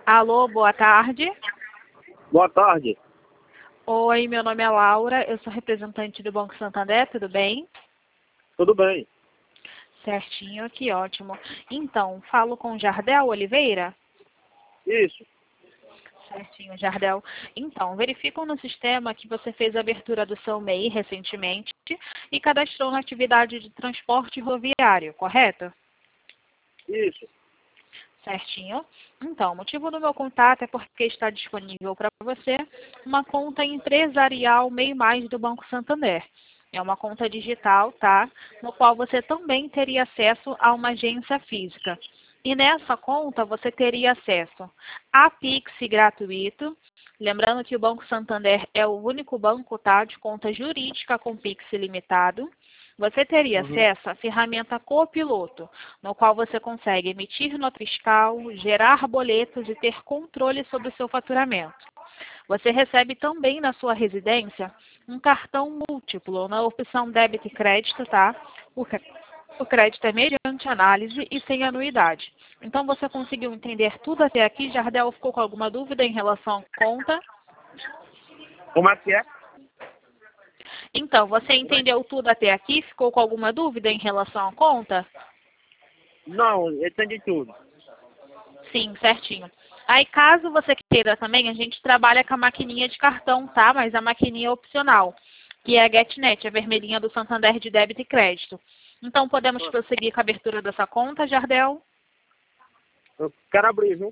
Alô, boa tarde. Boa tarde. Oi, meu nome é Laura, eu sou representante do Banco Santander, tudo bem? Tudo bem? Certinho, que ótimo. Então, falo com Jardel Oliveira? Isso. Certinho, Jardel. Então, verificam no sistema que você fez a abertura do seu MEI recentemente e cadastrou na atividade de transporte rodoviário, correto? Isso. Certinho. Então, o motivo do meu contato é porque está disponível para você uma conta empresarial MEI Mais do Banco Santander. É uma conta digital, tá? No qual você também teria acesso a uma agência física. E nessa conta você teria acesso a Pix gratuito. Lembrando que o Banco Santander é o único banco, tá, de conta jurídica com Pix ilimitado. Você teria acesso à ferramenta Copiloto, no qual você consegue emitir nota fiscal, gerar boletos e ter controle sobre o seu faturamento. Você recebe também na sua residência um cartão múltiplo na opção débito e crédito, tá? O crédito é mediante análise e sem anuidade. Então, você conseguiu entender tudo até aqui? Jardel, ficou com alguma dúvida em relação à conta? Como é que é? Então, você entendeu tudo até aqui? Ficou com alguma dúvida em relação à conta? Não, eu entendi tudo. Sim, certinho. Aí, caso você queira também, a gente trabalha com a maquininha de cartão, tá? Mas a maquininha é opcional, que é a GetNet, a vermelhinha do Santander de débito e crédito. Então, podemos prosseguir com a abertura dessa conta, Jardel? Eu quero abrir, viu?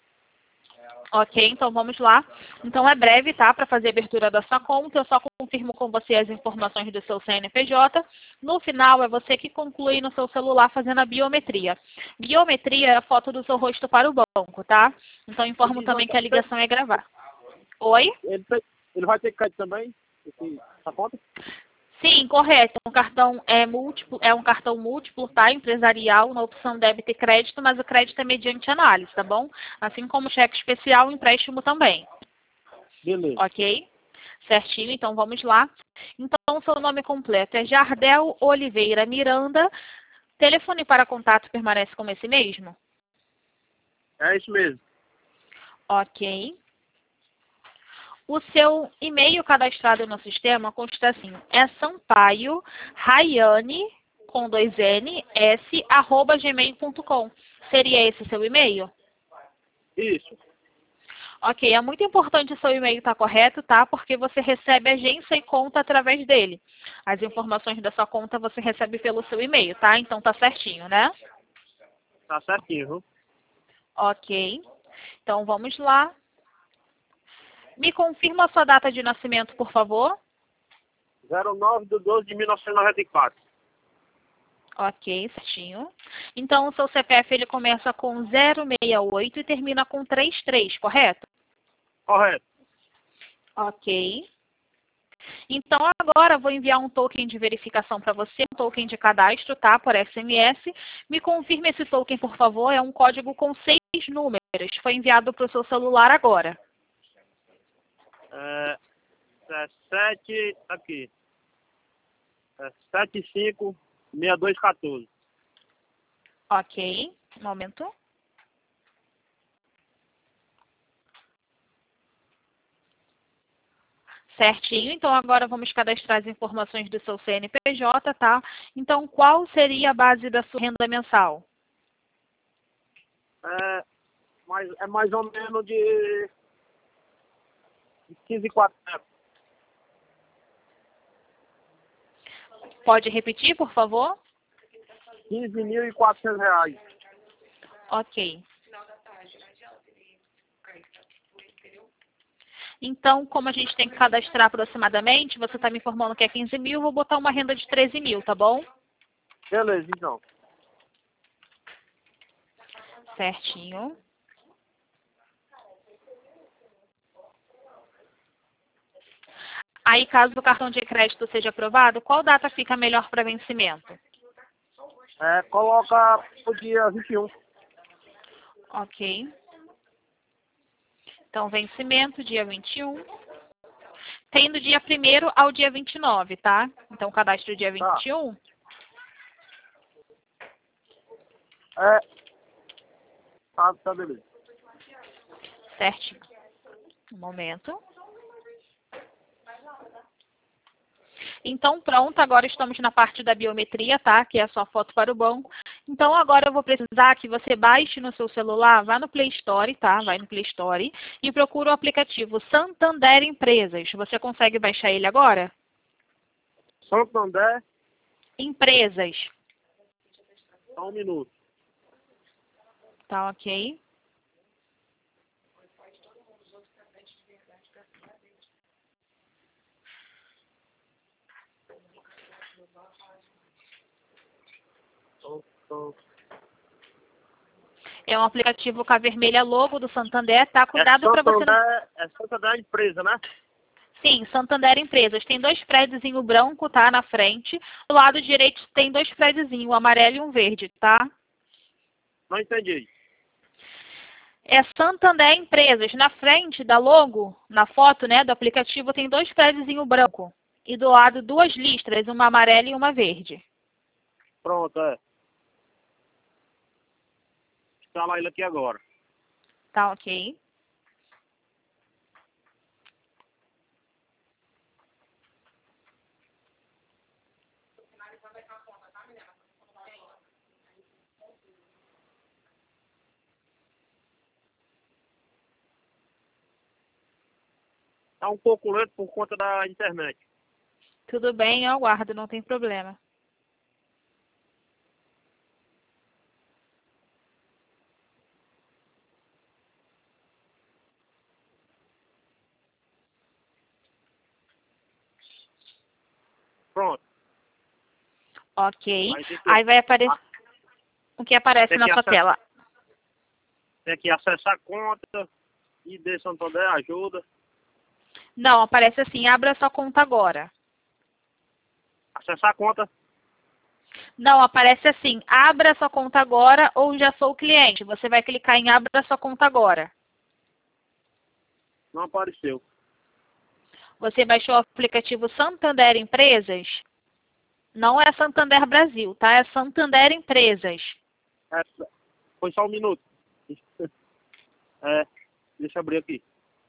Ok, então vamos lá. Então é breve, tá? Para fazer a abertura da sua conta, eu só confirmo com você as informações do seu CNPJ. No final, é você que conclui no seu celular fazendo a biometria. Biometria é a foto do seu rosto para o banco, tá? Então informo também que a ligação é gravar. Oi? Ele vai ter crédito também? Essa conta? Sim, correto. Um cartão é múltiplo, é um cartão múltiplo, tá? Empresarial, na opção débito e crédito, mas o crédito é mediante análise, tá bom? Assim como cheque especial, empréstimo também. Beleza. Ok? Certinho, então vamos lá. Então, seu nome completo é Jardel Oliveira Miranda. Telefone para contato permanece como esse mesmo? É isso mesmo. Ok. O seu e-mail cadastrado no sistema consta assim, é Sampaio Rayane, com 2N, S, @gmail.com. Seria esse o seu e-mail? Isso. Ok, é muito importante o seu e-mail estar correto, tá? Porque você recebe agência e conta através dele. As informações da sua conta você recebe pelo seu e-mail, tá? Então tá certinho, né? Tá certinho, viu? Ok. Então vamos lá. Me confirma a sua data de nascimento, por favor. 09/12/1994. Ok, certinho. Então o seu CPF ele começa com 068 e termina com 33, correto? Correto. Ok. Então, agora vou enviar um token de verificação para você, um token de cadastro, tá? Por SMS. Me confirme esse token, por favor. É um código com 6 números. Foi enviado para o seu celular agora. É 7, aqui. 756214. Ok. Um momento. Certinho. Então, agora vamos cadastrar as informações do seu CNPJ, tá? Então, qual seria a base da sua renda mensal? É mais ou menos de 15.400. Pode repetir, por favor? 15.400 reais. Ok. Então, como a gente tem que cadastrar aproximadamente, você está me informando que é 15 mil, vou botar uma renda de 13 mil, tá bom? Beleza, então. Certinho. Aí, caso o cartão de crédito seja aprovado, qual data fica melhor para vencimento? Coloca o dia 21. Ok. Então, vencimento, dia 21. Tem do dia 1º ao dia 29, tá? Então, cadastro dia Tá. 21. Tá, beleza. Certinho. Um momento. Então, pronto, agora estamos na parte da biometria, tá? Que é a sua foto para o banco. Então, agora eu vou precisar que você baixe no seu celular, vá no Play Store, tá? Vai no Play Store e procura o aplicativo Santander Empresas. Você consegue baixar ele agora? Santander, Empresas. só um minuto. Tá ok? É um aplicativo com a vermelha logo do Santander, tá? Cuidado para você não... É Santander empresa, né? Sim, Santander Empresas. Tem 2 prédiozinhos branco, tá? Na frente. Do lado direito tem 2 prédiozinhos, um amarelo e um verde, tá? Não entendi. É Santander Empresas. Na frente da logo, na foto, né, do aplicativo, tem 2 prédiozinhos branco. E do lado 2 listras, uma amarela e uma verde. Pronto, é. Instala ele aqui agora. Tá ok? Tá um pouco lento por conta da internet. Tudo bem, eu aguardo, não tem problema. Pronto. Ok. Vai ter que, Aí vai aparecer o que aparece tem na que sua tela. tem que acessar a conta, ID Santander ajuda. Não, aparece assim, abra sua conta agora. Acessar a conta, Não, aparece assim, abra sua conta agora ou já sou cliente. Você vai clicar em abra sua conta agora. não apareceu. Você baixou o aplicativo Santander Empresas? Não é Santander Brasil, tá? É Santander Empresas. É, foi só um minuto. É, deixa eu abrir aqui.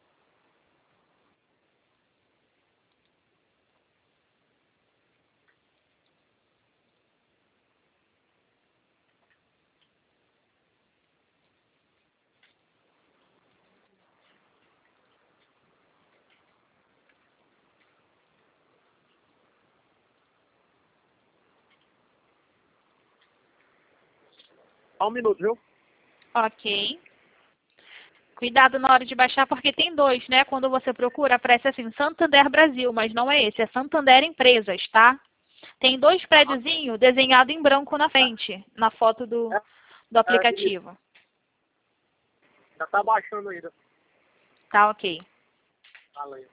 Só um minuto, viu? Ok. Cuidado na hora de baixar, porque tem 2, né? Quando você procura, aparece assim, Santander Brasil, mas não é esse, é Santander Empresas, tá? Tem 2 prédiozinhos desenhados em branco na frente, na foto do Isso. aplicativo. Já tá baixando ainda. Tá ok. Valeu.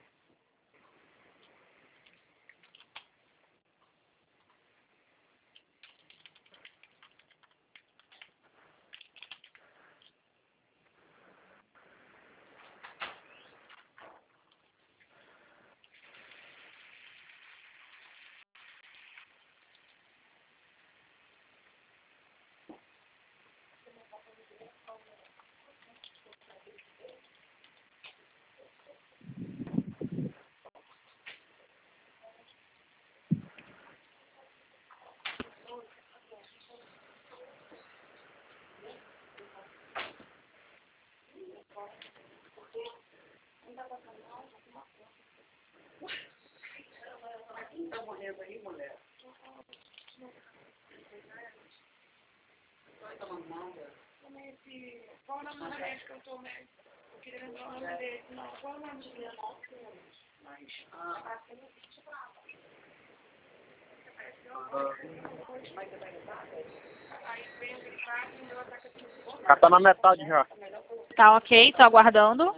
Já tá na metade já. Tá ok, tô aguardando.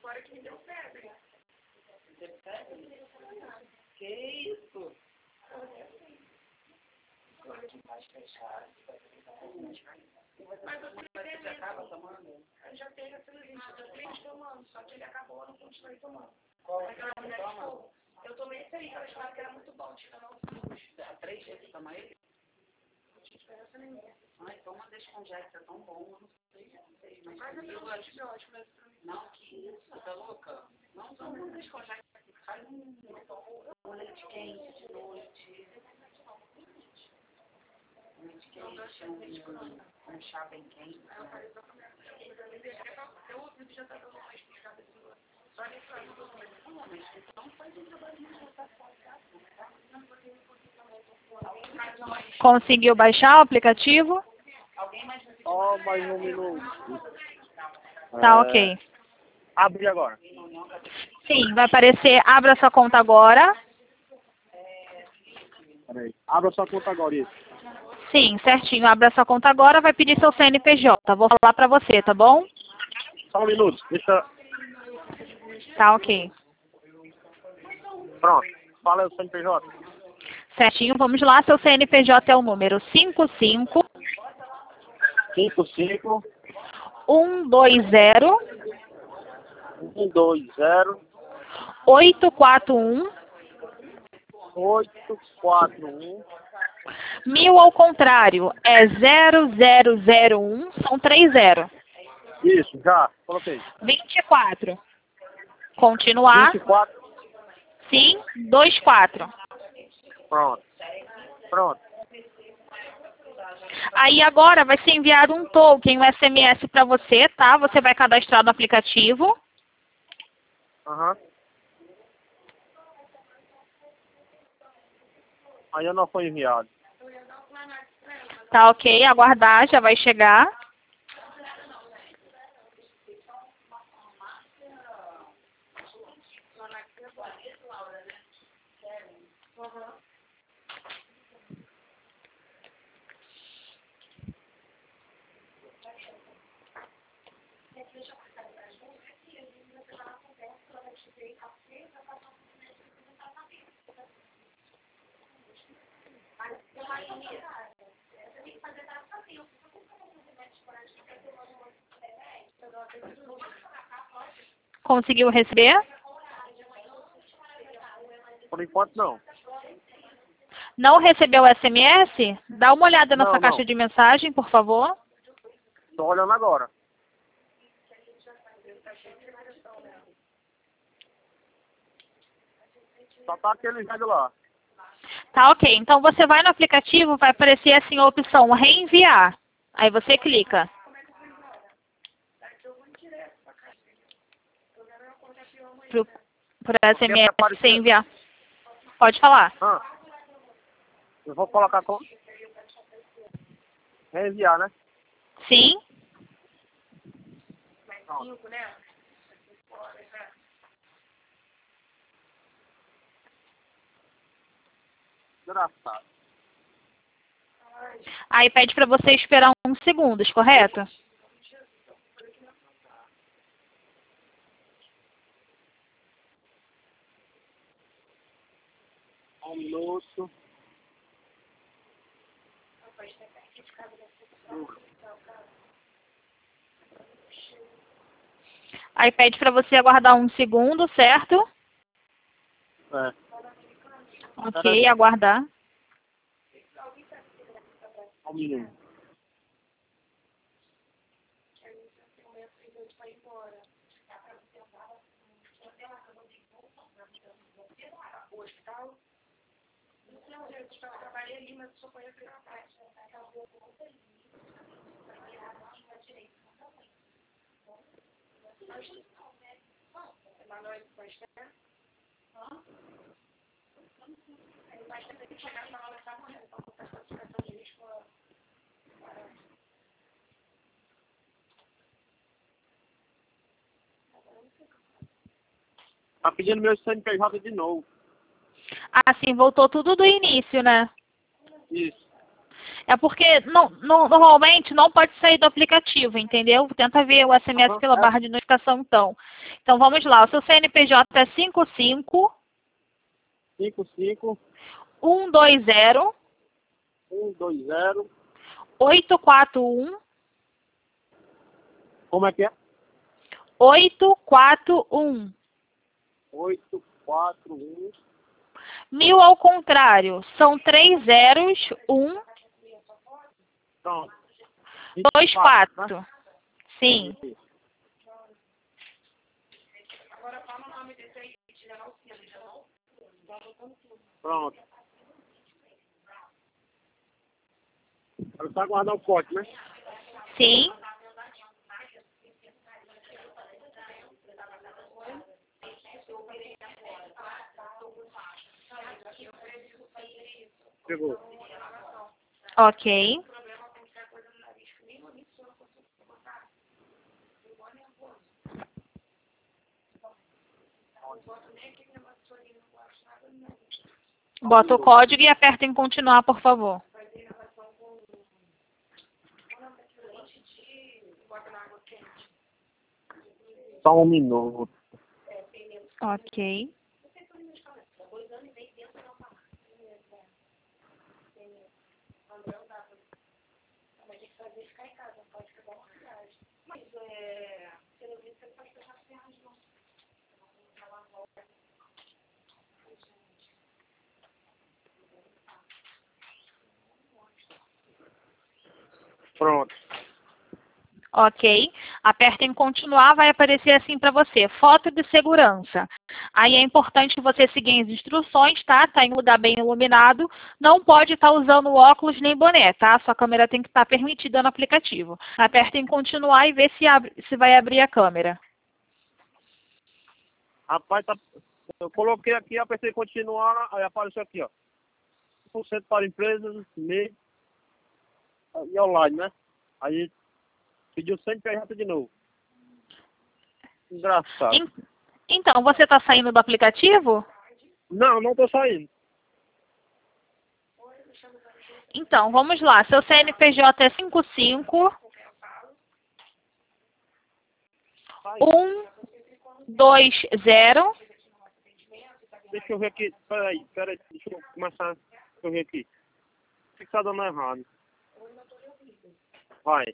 Que isso? Mas você já estava tomando? Eu já tenho a celulite, eu tô 3 tomando, só que ele acabou, eu não continuei tomando. Qual que você toma? Eu tomei esse aí, que elas falaram que era muito bom, tinha não há 3 dias você toma ele? Não tinha diferença nenhuma. Ai, toma Descongesta, é tão bom, eu não sei. Mas eu não antibiótico, mas não, que isso, tá louca? Não toma um Descongesta, faz um leite quente de noite. Leite quente, um chá bem quente. Eu ouvi que já tá dando uma explicada assim, só nesse ano. Mas então faz um trabalhinho de botar Conseguiu baixar o aplicativo? Só mais um minuto. Tá, ok. Abre agora. Sim, vai aparecer, abra sua conta agora. Peraí. Abra sua conta agora, isso. Sim, certinho, abra sua conta agora, vai pedir seu CNPJ. Vou falar pra você, tá bom? Só um minuto. Deixa... Tá, ok. Pronto. Fala aí o CNPJ. Certinho, vamos lá, seu CNPJ é o número 55 55 120 120 841 841 1000 ao contrário, é 0001, são 3 0. Isso, já. Coloquei. 24. Continuar, 24. sim, 24. Pronto. Pronto. Aí agora vai ser enviado um token, um SMS para você, tá? Você vai cadastrar no aplicativo. Aham. Ainda não foi enviado. Tá, ok, aguardar, já vai chegar. Conseguiu receber? Por enquanto, não. Não recebeu o SMS? Dá uma olhada na Não, sua não. caixa de mensagem, por favor. Estou olhando agora. Só tá aquele velho lá. Tá, ok. Então você vai no aplicativo, vai aparecer assim a opção reenviar. Aí você clica. Por SMS você enviar. Pode falar. Ah, eu vou colocar com... Reenviar, né? Sim. Pronto. Engraçado. Aí pede para você esperar uns segundos, correto? Um minuto. Aí pede para você aguardar um segundo, certo? É. Ok, aguardar. Um minuto. Tá pedindo meu CNPJ de novo. Assim, voltou tudo do início, né? Isso. É porque normalmente não pode sair do aplicativo, entendeu? Tenta ver o SMS pela barra de notificação, então. Então, vamos lá. O seu CNPJ é 55 55 120 120. 841 Como é que é? 841. 841. 1000 ao contrário. São 3 zeros, 1, Pronto. 24. Né? Sim. Pronto. Agora só aguardar o código, né? Sim. Chegou. Ok. Bota o código e aperta em continuar, por favor. Só um minuto. Ok. Pronto. Ok. Aperta em continuar, vai aparecer assim para você. Foto de segurança. Aí é importante você seguir as instruções, tá? Tá em lugar bem iluminado. Não pode estar usando óculos nem boné, tá? Sua câmera tem que estar permitida no aplicativo. Aperta em continuar e vê se vai abrir a câmera. Rapaz, eu coloquei aqui, apertei continuar, aí apareceu aqui, ó. 1% para empresas, MEI e online, né? Aí pediu CNPJ de novo. Engraçado. Então, você está saindo do aplicativo? Não, não tô saindo. Então, vamos lá. Seu CNPJ é 55 120. Deixa eu ver aqui. Peraí. Deixa eu começar. Deixa eu ver aqui. O que tá dando errado? Vai.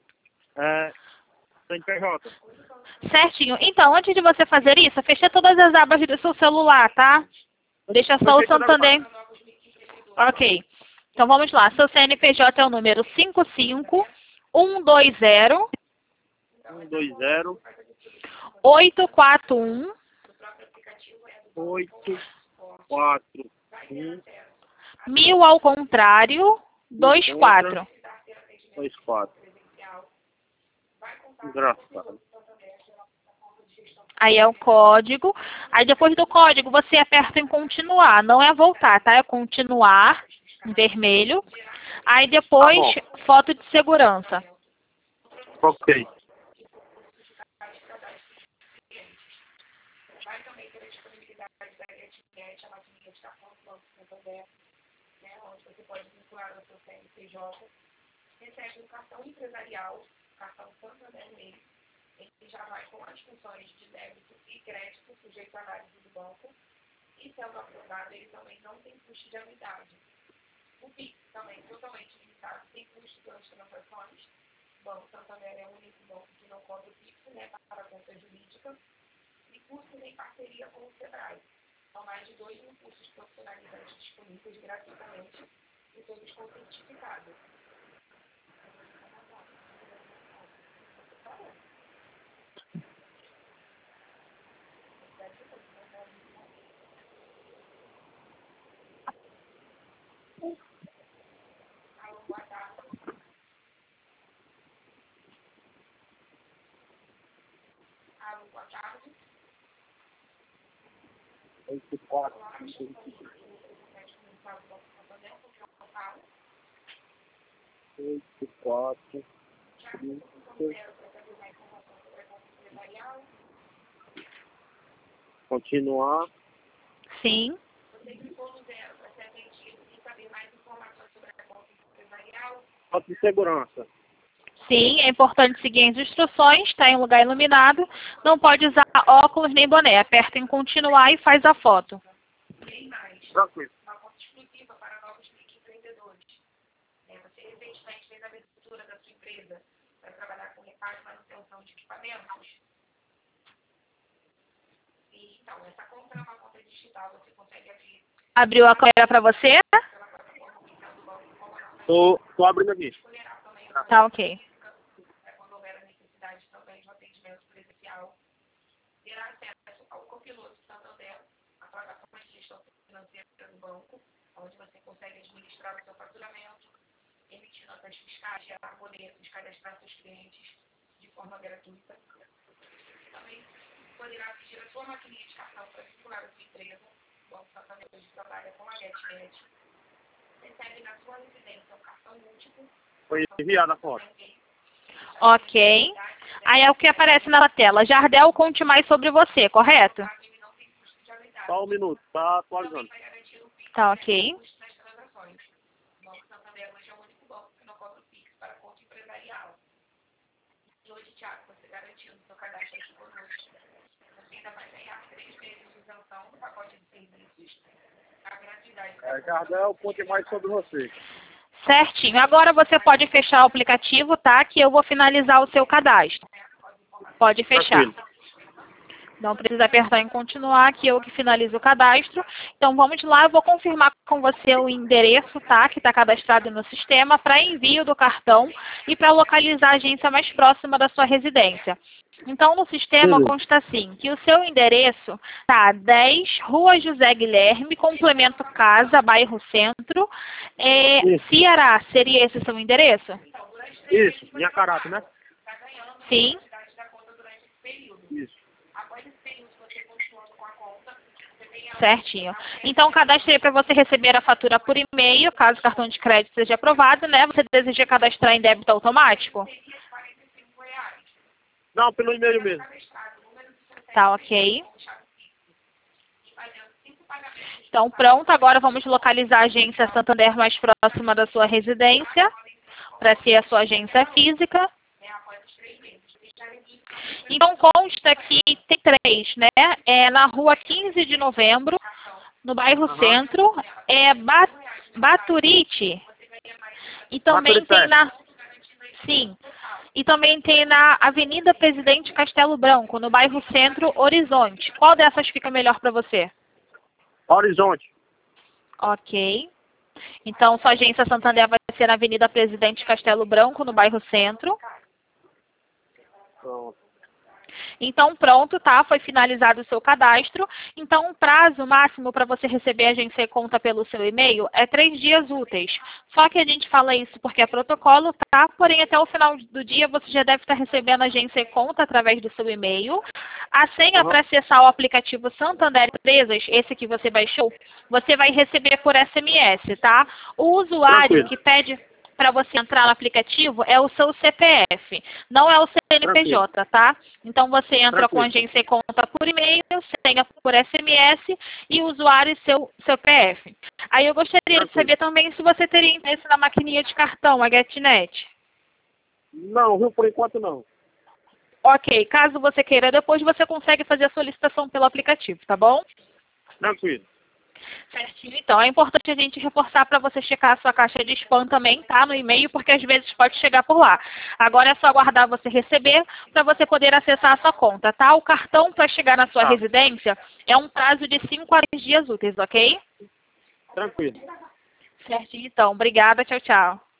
CNPJ. Certinho. Então, antes de você fazer isso, fecha todas as abas do seu celular, tá? Deixa só o Santander. Ok. Então, vamos lá. Seu CNPJ é o número 55 120 120 841 841 1000 ao contrário 24. 24. Engraçado. Aí é o código. Aí depois do código você aperta em continuar. Não é voltar, tá? É continuar, em vermelho. Aí depois, foto de segurança. Ok. Oito, quatro, cinco. 8, 4, 5. Continuar. Sim. Foto de segurança. Sim, é importante seguir as instruções, está em um lugar iluminado, não pode usar óculos nem boné. Aperta em continuar e faz a foto. Tranquilo. Uma conta exclusiva para novos microempreendedores. Você recentemente fez a abertura da sua empresa para trabalhar com reparo e manutenção de equipamentos. E, então, essa conta é uma conta digital, você consegue abrir Abriu a câmera para você? pela plataforma oficial do banco como não. Tô abrindo aqui. Escolherá também Tá ok. quando houver a necessidade também de um atendimento presencial. Terá acesso ao copiloto Santander, a plataforma de gestão financeira do banco, onde você consegue administrar o seu faturamento, emitir notas fiscais, gerar boletos, cadastrar seus clientes de forma gratuita. Também poderá pedir a sua maquininha de cartão para vincular a sua empresa. O Banco Santander hoje trabalha com a GetNet. Recebe na sua residência um cartão múltiplo. Foi enviada a foto. Ok. Aí é o que aparece na tela. Jardel, conte mais sobre você, correto? Só um minuto, tá atualizando. Tá ok. Nas transações. O Banco Santander hoje é o único banco que não cobra o Pix para conta empresarial. E hoje, Thiago, você garantiu no seu cadastro aqui conosco. Você ainda vai ganhar 3 meses de isenção no pacote de serviços. A gratuidade. Jardel, conte mais sobre você. Certinho. Agora você pode fechar o aplicativo, tá? Que eu vou finalizar o seu cadastro. Pode fechar. Tranquilo. Não precisa apertar em continuar, que eu que finalizo o cadastro. Então vamos lá, eu vou confirmar com você o endereço, tá? Que está cadastrado no sistema para envio do cartão e para localizar a agência mais próxima da sua residência. Então no sistema consta assim, que o seu endereço tá 10 Rua José Guilherme, complemento Casa, bairro Centro, Ceará. Seria esse o seu endereço? Isso, minha caráter, né? Sim. Isso. Certinho. Então, cadastrei para você receber a fatura por e-mail, caso o cartão de crédito seja aprovado, né? Você deseja cadastrar em débito automático? Não, pelo e-mail mesmo. Tá ok. Então, pronto. Agora vamos localizar a agência Santander mais próxima da sua residência, para ser a sua agência física. Então, consta que tem 3, né? É na rua 15 de novembro, no bairro Centro, Baturite. E também tem na... Sim. E também tem na Avenida Presidente Castelo Branco, no bairro Centro, Horizonte. Qual dessas fica melhor para você? Horizonte. Ok. Então, sua agência Santander vai ser na Avenida Presidente Castelo Branco, no bairro Centro. Pronto. Então, pronto, tá? Foi finalizado o seu cadastro. Então, o prazo máximo para você receber a agência conta pelo seu e-mail é 3 dias úteis. Só que a gente fala isso porque é protocolo, tá? Porém, até o final do dia, você já deve estar recebendo a agência conta através do seu e-mail. A senha para acessar o aplicativo Santander Empresas, esse que você baixou, você vai receber por SMS, tá? O usuário que pede para você entrar no aplicativo é o seu CPF, não é o CNPJ, tá? Então você entra com a agência e conta por e-mail, senha por SMS e o usuário seu CPF. Aí eu gostaria de saber também se você teria interesse na maquininha de cartão, a GetNet. Não, viu? Por enquanto não. Ok, caso você queira, depois você consegue fazer a solicitação pelo aplicativo, tá bom? Tranquilo. Certinho, então. É importante a gente reforçar para você checar a sua caixa de spam também, tá? No e-mail, porque às vezes pode chegar por lá. Agora é só aguardar você receber para você poder acessar a sua conta, tá? O cartão para chegar na sua residência é um prazo de 5 a 10 dias úteis, ok? Tranquilo. Certinho, então. Obrigada. Tchau, tchau.